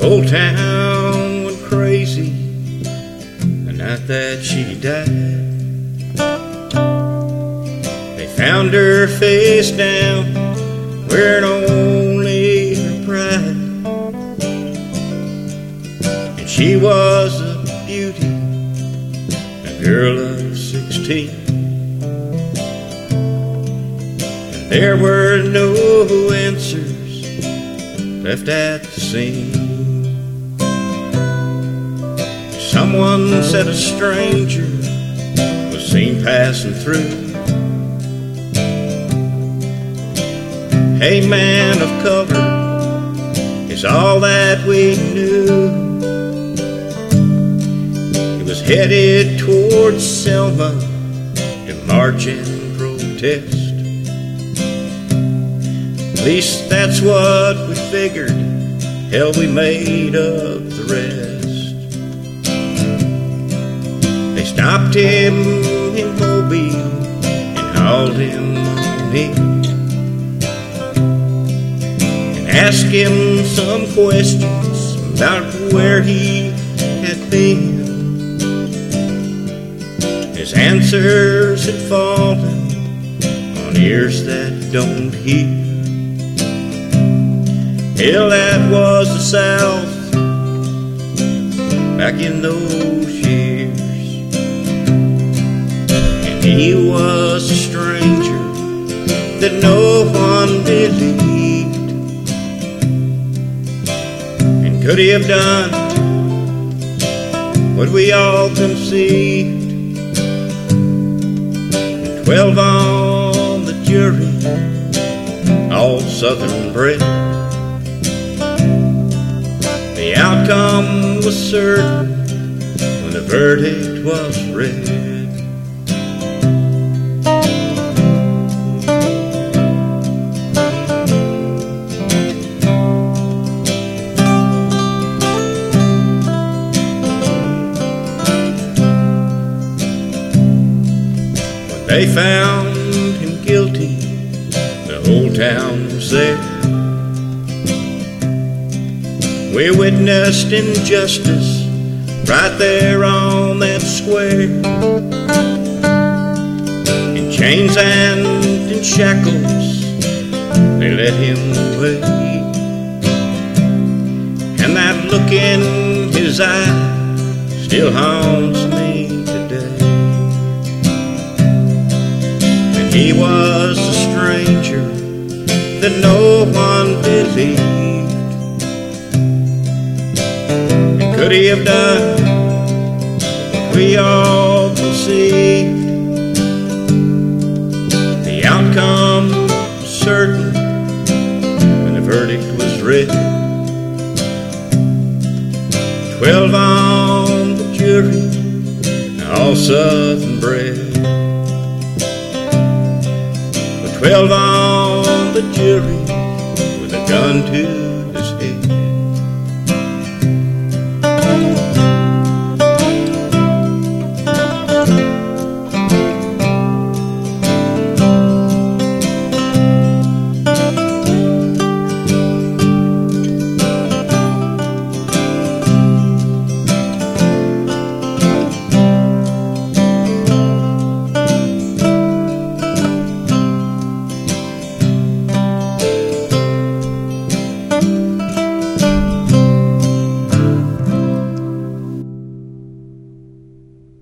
whole town went crazy the night that she died. They found her face down, wearing only her pride. And she was a beauty, a girl of 16. And there were no answers left at the scene. Someone said a stranger was seen passing through. A man of color is all that we knew. He was headed towards Selma to march and protest. At least that's what we figured. Hell, we made up the rest. They stopped him in Mobile and hauled him on in. Ask him some questions about where he had been. His answers had fallen on ears that don't hear. Hell, that was the South back in those years. And he was a stranger that no one believed. Could he have done what we all conceived? 12 on the jury, all Southern bred. The outcome was certain when the verdict was read. They found him guilty, the whole town was there. We witnessed injustice right there on that square. In chains and in shackles, they led him away. And that look in his eye still haunts me today. He was a stranger that no one believed. And could he have done what we all conceived? The outcome was certain when the verdict was read. 12 on the jury, all Southern bred. 12 on the jury with a gun to